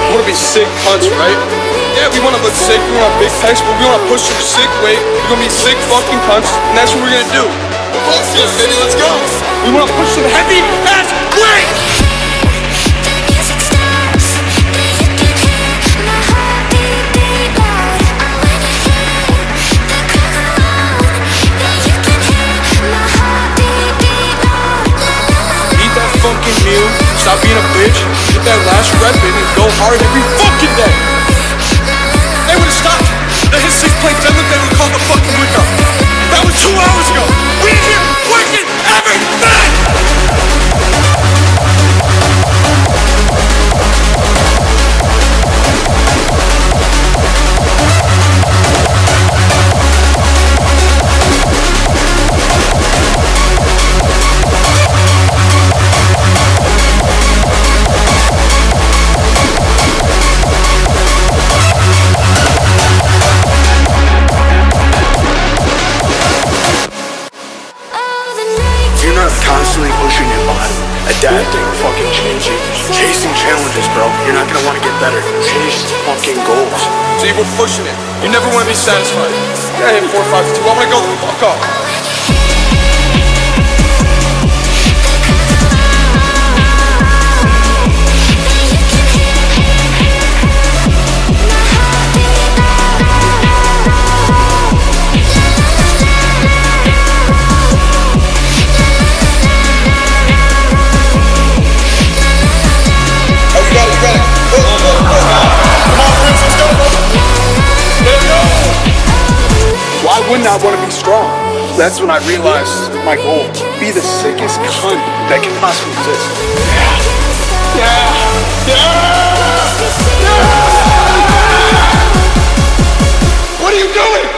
We wanna be sick cunts, right? Yeah, we wanna look sick, we want big pecs, but we wanna push some sick weight. We're gonna be sick fucking cunts, and that's what we're gonna do. Fuck yeah, baby, let's go! We wanna push some heavy ass weight! Fucking meal, stop being a bitch, get that last rep in and go hard every fucking day. They would've stopped the hit 6-plate deadlift and we called the fucking workout. That was 2 hours ago. We in here working every day. Constantly pushing your body, adapting, fucking changing, chasing challenges, bro. You're not gonna want to get better. Chase fucking goals. See, we're pushing it. You never want to be satisfied. You gotta hit 4, 5, 2. I want to go the fuck off. Why wouldn't I want to be strong? That's when I realized my goal. Be the sickest cunt that can possibly exist. What are you doing?